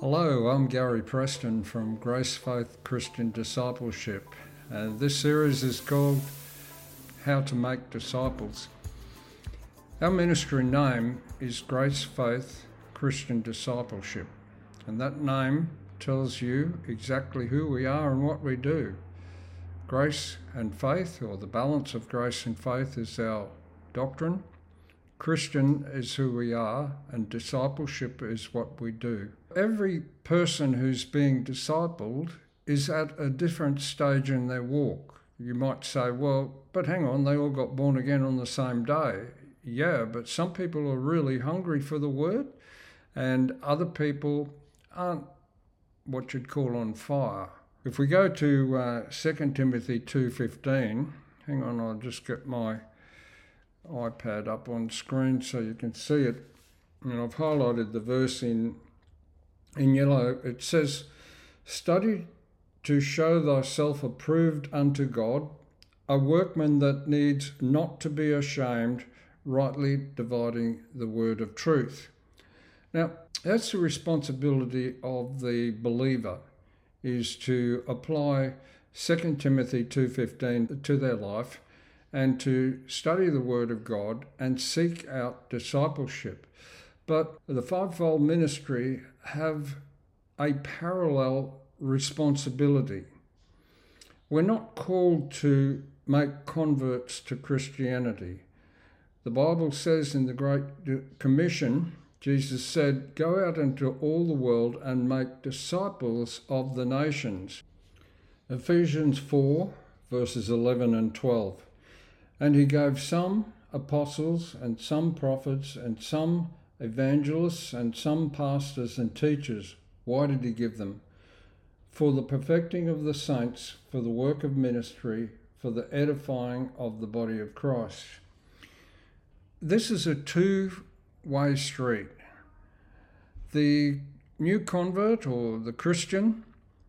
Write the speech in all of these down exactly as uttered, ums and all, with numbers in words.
Hello, I'm Gary Preston from Grace Faith Christian Discipleship, and this series is called How to Make Disciples. Our ministry name is Grace Faith Christian Discipleship, and that name tells you exactly who we are and what we do. Grace and faith, or the balance of grace and faith, is our doctrine. Christian is who we are, and discipleship is what we do. Every person who's being discipled is at a different stage in their walk. You might say, well, but hang on, they all got born again on the same day. Yeah, but some people are really hungry for the word, and other people aren't what you'd call on fire. If we go to uh, Second Timothy two fifteen, hang on, I'll just get my iPad up on screen so you can see it. And I've highlighted the verse in in yellow. It says, "Study to show thyself approved unto God, a workman that needs not to be ashamed, rightly dividing the word of truth." Now, that's the responsibility of the believer, is to apply Second Timothy two fifteen to their life and to study the Word of God and seek out discipleship. But the fivefold ministry have a parallel responsibility. We're not called to make converts to Christianity. The Bible says in the Great Commission, Jesus said, "Go out into all the world and make disciples of the nations." Ephesians four, verses eleven and twelve. "And he gave some apostles and some prophets and some evangelists and some pastors and teachers." Why did he give them? "For the perfecting of the saints, for the work of ministry, for the edifying of the body of Christ." This is a two-way street. The new convert or the Christian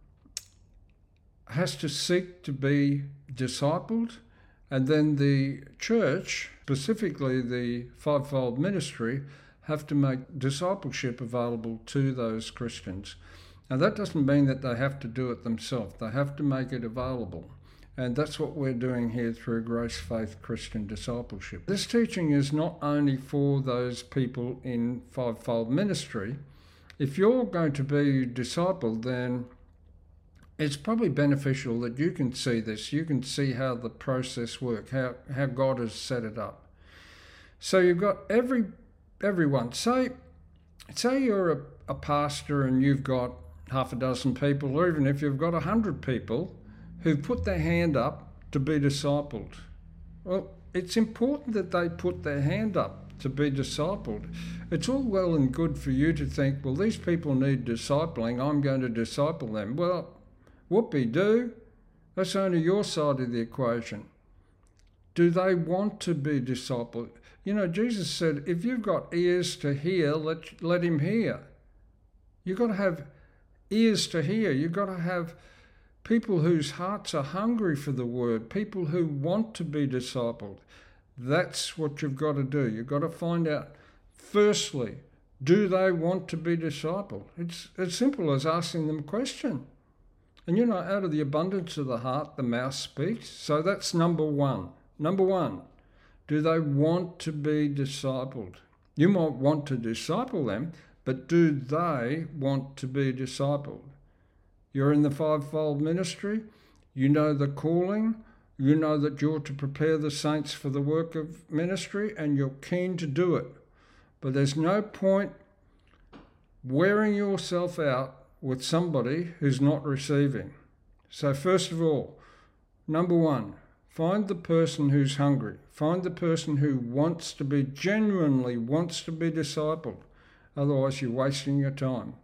has to seek to be discipled, and then the church, specifically the fivefold ministry, have to make discipleship available to those Christians. Now, that doesn't mean that they have to do it themselves. They have to make it available. And that's what we're doing here through Grace Faith Christian Discipleship. This teaching is not only for those people in fivefold ministry. If you're going to be discipled, then it's probably beneficial that you can see this. You can see how the process works, how, how God has set it up. So you've got every everyone. Say, say you're a, a pastor and you've got half a dozen people, or even if you've got a hundred people who've put their hand up to be discipled. Well, it's important that they put their hand up to be discipled. It's all well and good for you to think, well, these people need discipling, I'm going to disciple them. Well, whoopee-doo, that's only your side of the equation. Do they want to be discipled? You know, Jesus said, if you've got ears to hear, let, let him hear. You've got to have ears to hear. You've got to have people whose hearts are hungry for the word, people who want to be discipled. That's what you've got to do. You've got to find out, firstly, do they want to be discipled? It's as simple as asking them a question. And you know, out of the abundance of the heart, the mouth speaks. So that's number one. Number one, do they want to be discipled? You might want to disciple them, but do they want to be discipled? You're in the fivefold ministry. You know the calling. You know that you're to prepare the saints for the work of ministry, and you're keen to do it. But there's no point wearing yourself out with somebody who's not receiving. So first of all, number one, find the person who's hungry. Find the person who wants to be, genuinely wants to be discipled. Otherwise, you're wasting your time.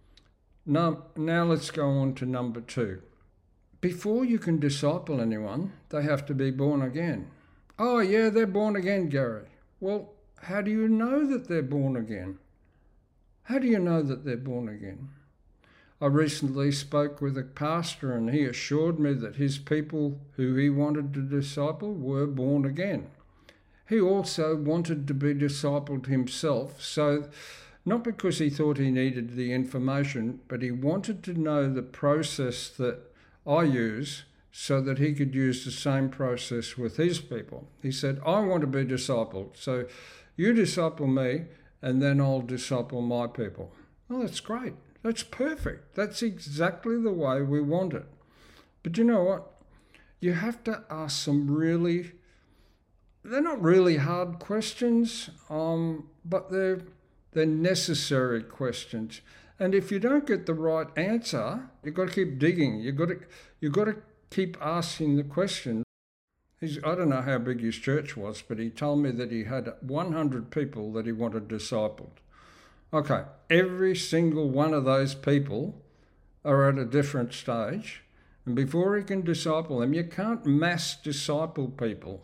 Now, now let's go on to number two. Before you can disciple anyone, they have to be born again. Oh, yeah, they're born again, Gary. Well, how do you know that they're born again? How do you know that they're born again? I recently spoke with a pastor, and he assured me that his people who he wanted to disciple were born again. He also wanted to be discipled himself, so not because he thought he needed the information, but he wanted to know the process that I use so that he could use the same process with his people. He said, I want to be discipled, so you disciple me and then I'll disciple my people. Oh, that's great. That's perfect. That's exactly the way we want it. But you know what? You have to ask some really, they're not really hard questions, um, but they're, they're necessary questions. And if you don't get the right answer, you've got to keep digging. You've got to, you've got to keep asking the question. He's, I don't know how big his church was, but he told me that he had one hundred people that he wanted discipled. Okay, every single one of those people are at a different stage. And before he can disciple them, you can't mass disciple people.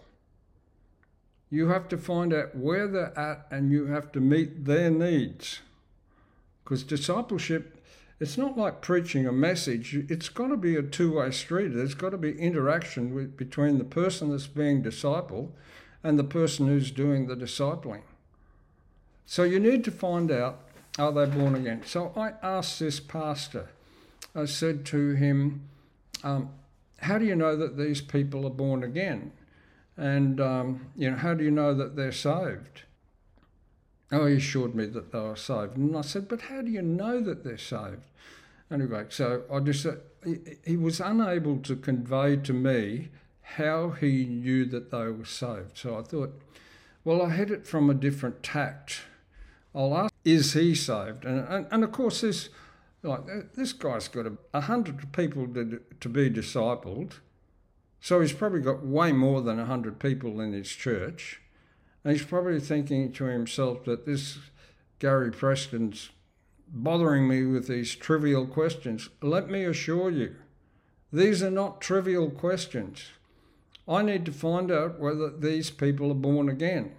You have to find out where they're at and you have to meet their needs. Because discipleship, it's not like preaching a message. It's got to be a two-way street. There's got to be interaction with, between the person that's being discipled and the person who's doing the discipling. So you need to find out, are they born again? So I asked this pastor, I said to him, um, how do you know that these people are born again? And, um, you know, how do you know that they're saved? Oh, he assured me that they were saved. And I said, but how do you know that they're saved? Anyway, so I just said, he, he was unable to convey to me how he knew that they were saved. So I thought, well, I had it from a different tact. I'll ask, is he saved? And, and, and of course, this, like, this guy's got a, a hundred people to, to be discipled. So he's probably got way more than a hundred people in his church. And he's probably thinking to himself that this Gary Preston's bothering me with these trivial questions. Let me assure you, these are not trivial questions. I need to find out whether these people are born again.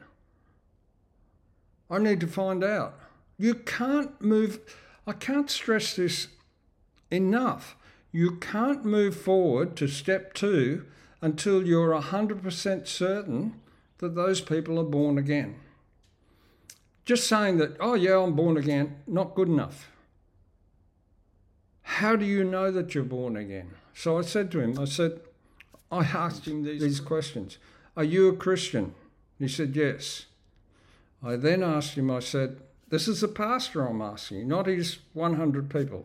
I need to find out. You can't move, I can't stress this enough. You can't move forward to step two until you're one hundred percent certain that those people are born again. Just saying that, oh yeah, I'm born again, not good enough. How do you know that you're born again? So I said to him, I said, I asked him these, these questions. Are you a Christian? He said, yes. I then asked him, I said, this is the pastor I'm asking, not his one hundred people.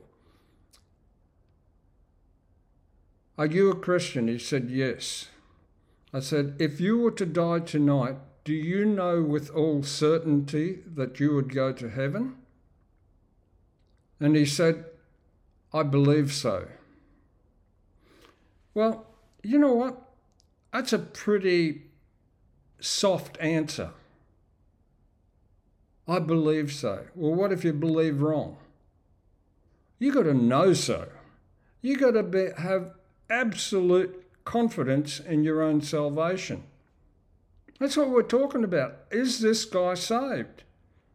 Are you a Christian? He said, yes. I said, if you were to die tonight, do you know with all certainty that you would go to heaven? And he said, I believe so. Well, you know what? That's a pretty soft answer. I believe so. Well, what if you believe wrong? You got to know so. You got to be, have absolute confidence in your own salvation. That's what we're talking about. Is this guy saved?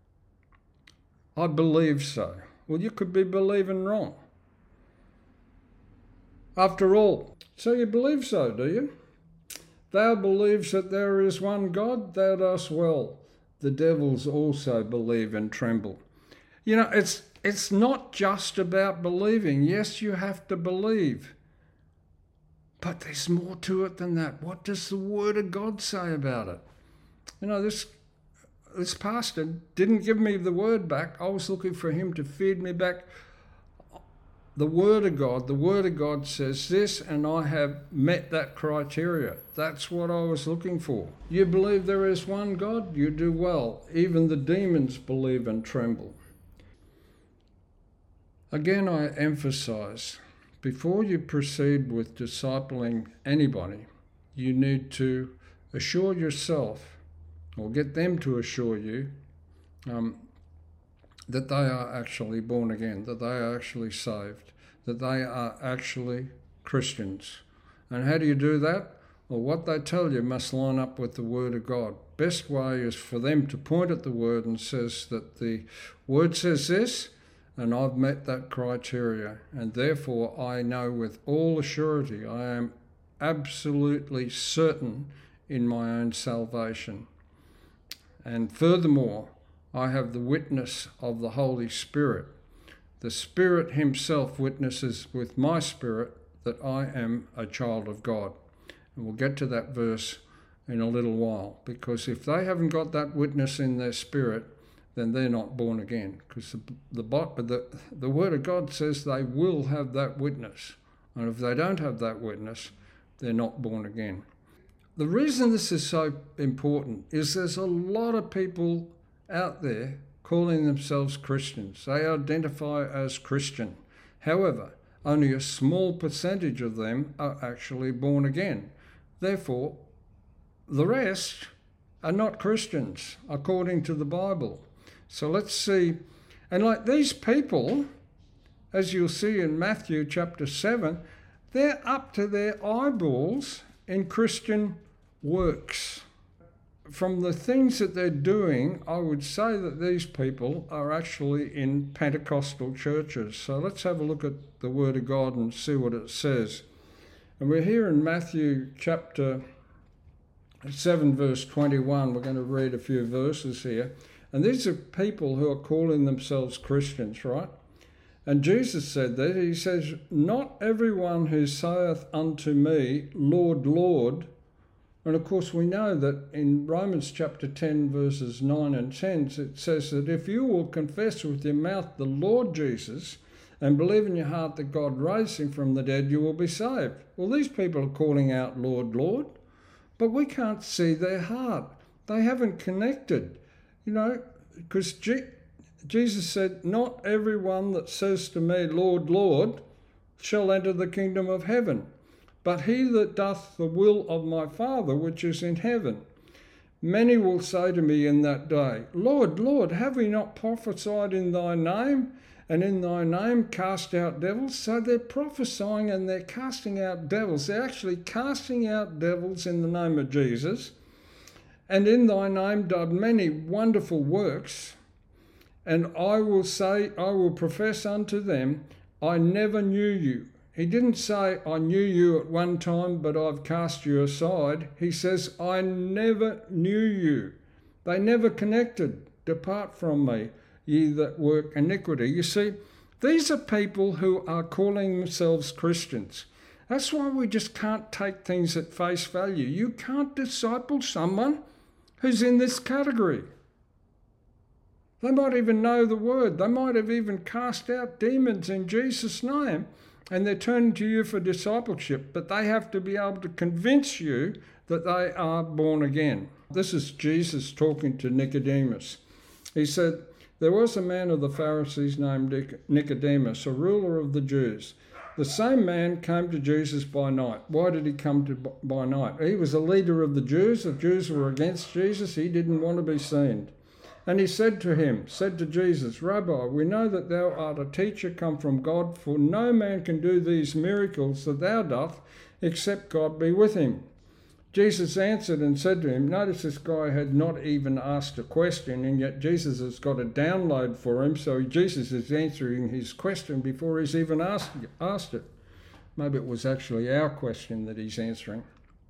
I believe so. Well, you could be believing wrong. After all, so you believe so, do you? Thou believes that there is one God, thou dost well. The devils also believe and tremble. You know, it's it's not just about believing. Yes, you have to believe. But there's more to it than that. What does the Word of God say about it? You know, this this pastor didn't give me the Word back. I was looking for him to feed me back the Word of God. The Word of God says this, and I have met that criteria. That's what I was looking for. You believe there is one God? You do well. Even the demons believe and tremble. Again, I emphasize, before you proceed with discipling anybody, you need to assure yourself, or get them to assure you, um, that they are actually born again, that they are actually saved, that they are actually Christians. And how do you do that? Well, what they tell you must line up with the Word of God. Best way is for them to point at the Word and says that the Word says this, and I've met that criteria, and therefore I know with all assurity, I am absolutely certain in my own salvation. And furthermore, I have the witness of the Holy Spirit. The Spirit himself witnesses with my spirit that I am a child of God. And we'll get to that verse in a little while, because if they haven't got that witness in their spirit, then they're not born again, because the, the, the, the Word of God says they will have that witness. And if they don't have that witness, they're not born again. The reason this is so important is there's a lot of people out there calling themselves Christians. They identify as Christian. However, only a small percentage of them are actually born again. Therefore, the rest are not Christians according to the Bible. So let's see. And like these people, as you'll see in Matthew chapter seven, they're up to their eyeballs in Christian works. From the things that they're doing, I would say that these people are actually in Pentecostal churches. So let's have a look at the Word of God and see what it says. And we're here in Matthew chapter seven, verse twenty-one. We're going to read a few verses here. And these are people who are calling themselves Christians, right? And Jesus said that. He says, "Not everyone who saith unto me, Lord, Lord." And of course, we know that in Romans chapter ten, verses nine and ten, it says that if you will confess with your mouth the Lord Jesus and believe in your heart that God raised him from the dead, you will be saved. Well, these people are calling out, Lord, Lord, but we can't see their heart. They haven't connected, you know, because G- Jesus said, "Not everyone that says to me, Lord, Lord, shall enter the kingdom of heaven, but he that doth the will of my Father which is in heaven. Many will say to me in that day, Lord, Lord, have we not prophesied in thy name, and in thy name cast out devils?" So they're prophesying and they're casting out devils. They're actually casting out devils in the name of Jesus. "And in thy name done many wonderful works. And I will say, I will profess unto them, I never knew you." He didn't say, "I knew you at one time, but I've cast you aside." He says, "I never knew you." They never connected. "Depart from me, ye that work iniquity." You see, these are people who are calling themselves Christians. That's why we just can't take things at face value. You can't disciple someone who's in this category. They might even know the word. They might have even cast out demons in Jesus' name, and they're turning to you for discipleship, but they have to be able to convince you that they are born again. This is Jesus talking to Nicodemus. He said, "There was a man of the Pharisees named Nicodemus, a ruler of the Jews. The same man came to Jesus by night." Why did he come to by night? He was a leader of the Jews. The Jews were against Jesus. He didn't want to be seen. And he said to him, said to Jesus, "Rabbi, we know that thou art a teacher come from God, for no man can do these miracles that thou doth, except God be with him." Jesus answered and said to him, notice this guy had not even asked a question, and yet Jesus has got a download for him, so Jesus is answering his question before he's even asked, asked it. Maybe it was actually our question that he's answering.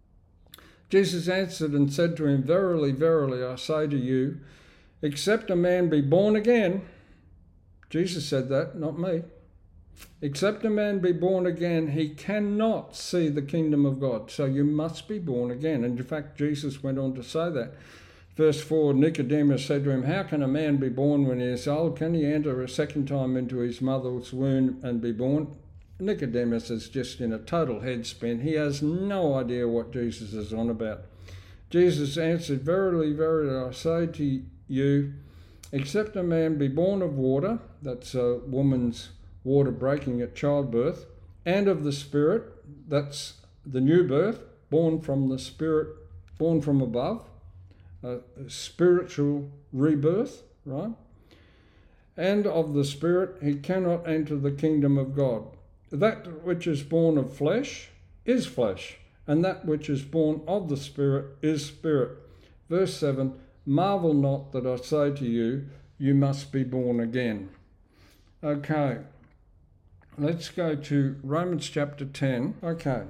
Jesus answered and said to him, "Verily, verily, I say to you, except a man be born again," Jesus said that, not me, "except a man be born again, he cannot see the kingdom of God." So you must be born again. And in fact, Jesus went on to say that. Verse four, Nicodemus said to him, "How can a man be born when he is old? Can he enter a second time into his mother's womb and be born?" Nicodemus is just in a total head spin. He has no idea what Jesus is on about. Jesus answered, "Verily, verily, I say to you, except a man be born of water," that's a woman's water breaking at childbirth, "and of the Spirit," that's the new birth, born from the Spirit, born from above, a spiritual rebirth, right? "And of the Spirit, he cannot enter the kingdom of God. That which is born of flesh is flesh, and that which is born of the Spirit is spirit." Verse seven, "Marvel not that I say to you, you must be born again." Okay, let's go to Romans chapter ten. Okay.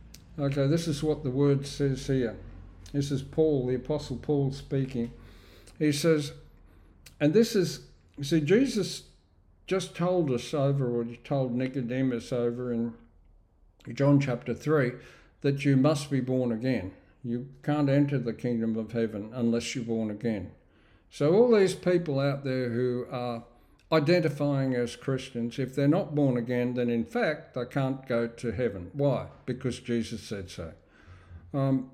Okay, this is what the word says here. This is Paul, the Apostle Paul speaking. He says, and this is, you see, Jesus just told us over, or he told Nicodemus over in John chapter three, that you must be born again. You can't enter the kingdom of heaven unless you're born again. So all these people out there who are identifying as Christians, if they're not born again, then in fact they can't go to heaven. Why? Because Jesus said so. Um,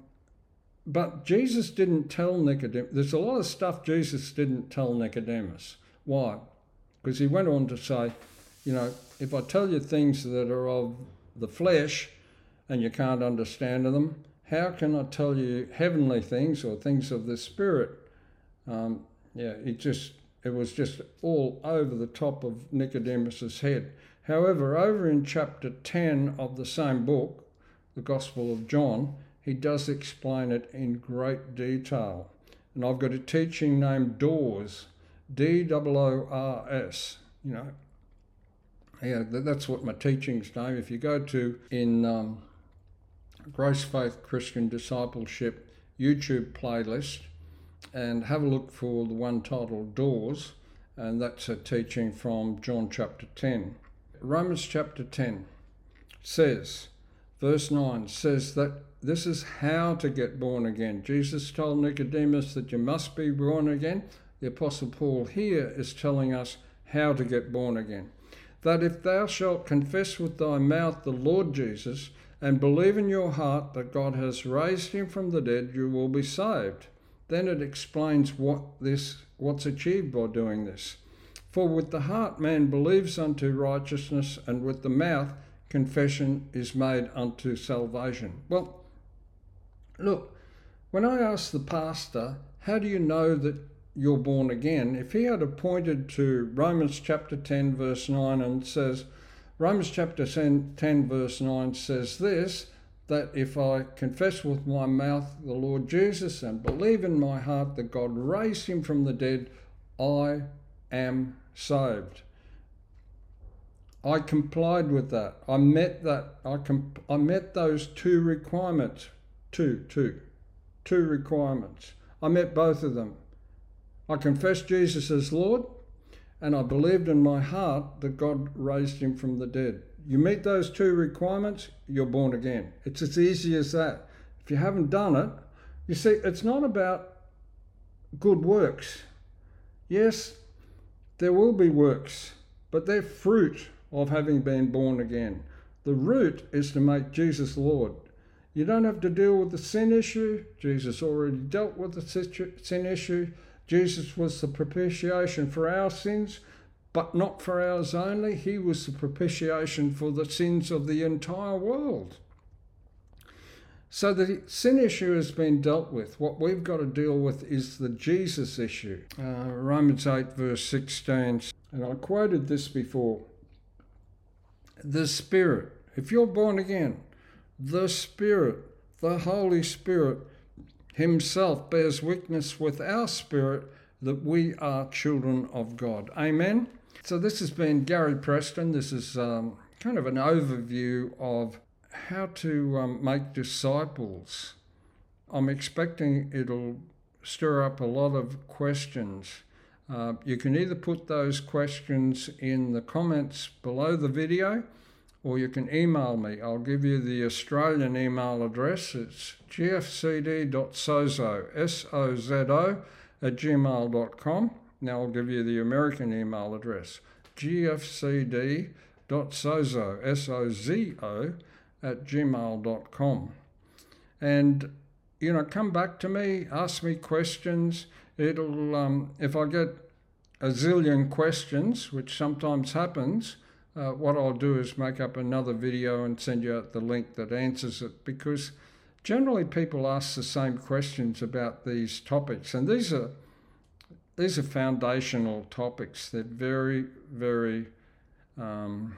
but Jesus didn't tell Nicodemus. There's a lot of stuff Jesus didn't tell Nicodemus. Why? Because he went on to say, you know, if I tell you things that are of the flesh and you can't understand them, how can I tell you heavenly things or things of the Spirit? Um, yeah, it just it was just all over the top of Nicodemus's head. However, over in chapter ten of the same book, the Gospel of John, he does explain it in great detail. And I've got a teaching named Doors, D O O R S, you know. Yeah, that's what my teaching's name. If you go to in um, Grace Faith Christian Discipleship YouTube playlist and have a look for the one titled Doors, and that's a teaching from John chapter ten. Romans chapter ten says, verse nine says that this is how to get born again. Jesus told Nicodemus that you must be born again. The Apostle Paul here is telling us how to get born again. That if thou shalt confess with thy mouth the Lord Jesus and believe in your heart that God has raised him from the dead, you will be saved. Then it explains what this, what's achieved by doing this. For with the heart man believes unto righteousness, and with the mouth confession is made unto salvation. Well, look, when I asked the pastor, how do you know that you're born again? If he had pointed to Romans chapter ten verse nine and says, Romans chapter ten verse nine says this, that if I confess with my mouth the Lord Jesus and believe in my heart that God raised him from the dead, I am saved. I complied with that. I met that. I comp- I met those two requirements. Two, two, two requirements. I met both of them. I confessed Jesus as Lord, and I believed in my heart that God raised him from the dead. You meet those two requirements, you're born again. It's as easy as that. If you haven't done it, you see, it's not about good works. Yes, there will be works, but they're fruit of having been born again. The root is to make Jesus Lord. You don't have to deal with the sin issue. Jesus already dealt with the sin issue. Jesus was the propitiation for our sins, but not for ours only. He was the propitiation for the sins of the entire world. So the sin issue has been dealt with. What we've got to deal with is the Jesus issue. Uh, Romans eight verse sixteen, and I quoted this before. The Spirit, if you're born again, the Spirit, the Holy Spirit himself bears witness with our spirit that we are children of God. Amen? So this has been Gary Preston. This is um, kind of an overview of how to um, make disciples. I'm expecting it'll stir up a lot of questions. Uh, you can either put those questions in the comments below the video, or you can email me. I'll give you the Australian email address. It's g f c d dot sozo, S O Z O, at gmail dot com. Now I'll give you the American email address, g f c d dot sozo, S O Z O, at gmail dot com. And, you know, come back to me, ask me questions. It'll, um, if I get a zillion questions, which sometimes happens, Uh, what I'll do is make up another video and send you out the link that answers it, because generally people ask the same questions about these topics, and these are these are foundational topics. They're very, very um,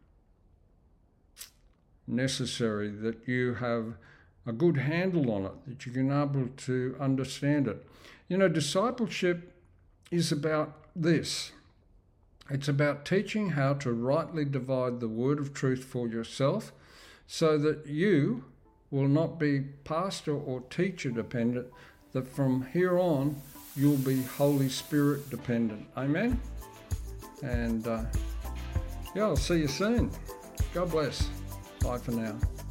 necessary that you have a good handle on it, that you can be able to understand it. You know, discipleship is about this. It's about teaching how to rightly divide the word of truth for yourself, so that you will not be pastor or teacher dependent, that from here on you'll be Holy Spirit dependent. Amen? And uh, yeah, I'll see you soon. God bless. Bye for now.